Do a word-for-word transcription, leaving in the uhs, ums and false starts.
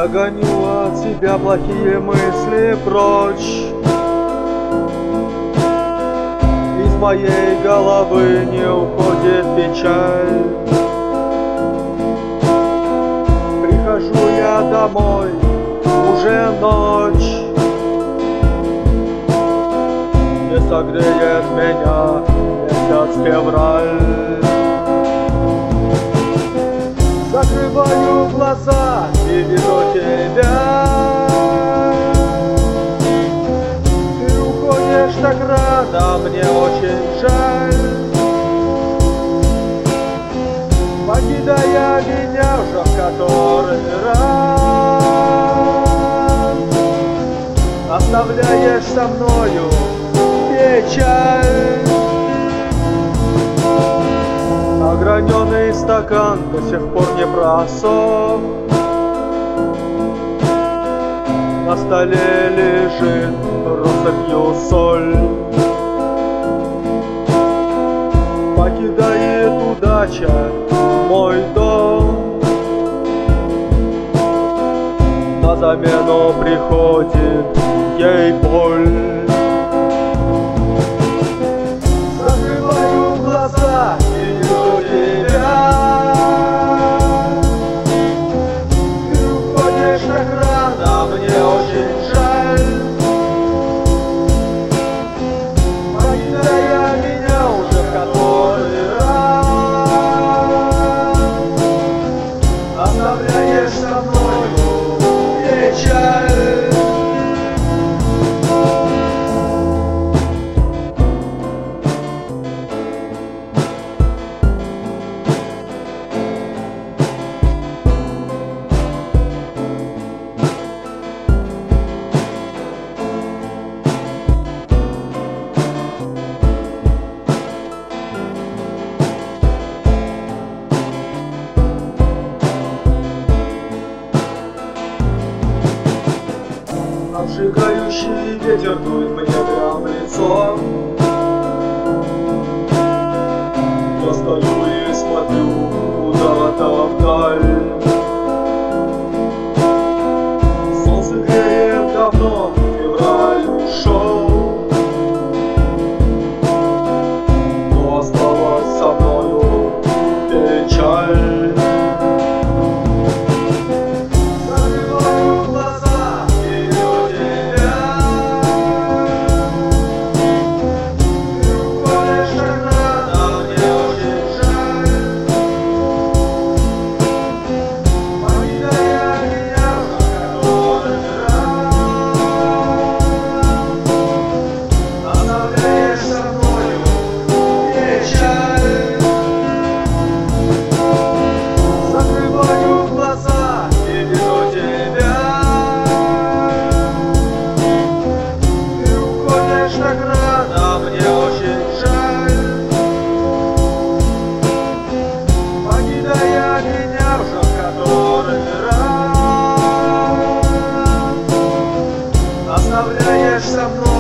Я гоню от себя плохие мысли прочь. Из моей головы не уходит печаль. Прихожу я домой, уже ночь. Не согреет меня месяц февраль. Закрываю глаза и вижу тебя. Ты уходишь так рано, мне очень жаль. Покидая меня уже в который раз, оставляешь со мною печаль. Ограненный стакан до сих пор не просох. На столе лежит россыпью соль. Покидает удача мой дом. На замену приходит ей боль. Закрываю глаза и вижу тебя. Ты уходишь так рано, мне очень жаль. Покидая меня уже в который раз, оставляешь со мною печаль. Обжигающий ветер дует мне прямо в лицо. Я стою и смотрю куда-то вдаль. Солнце греет давно, февраль ушел, но осталась со мною печаль. Оставляешь со мной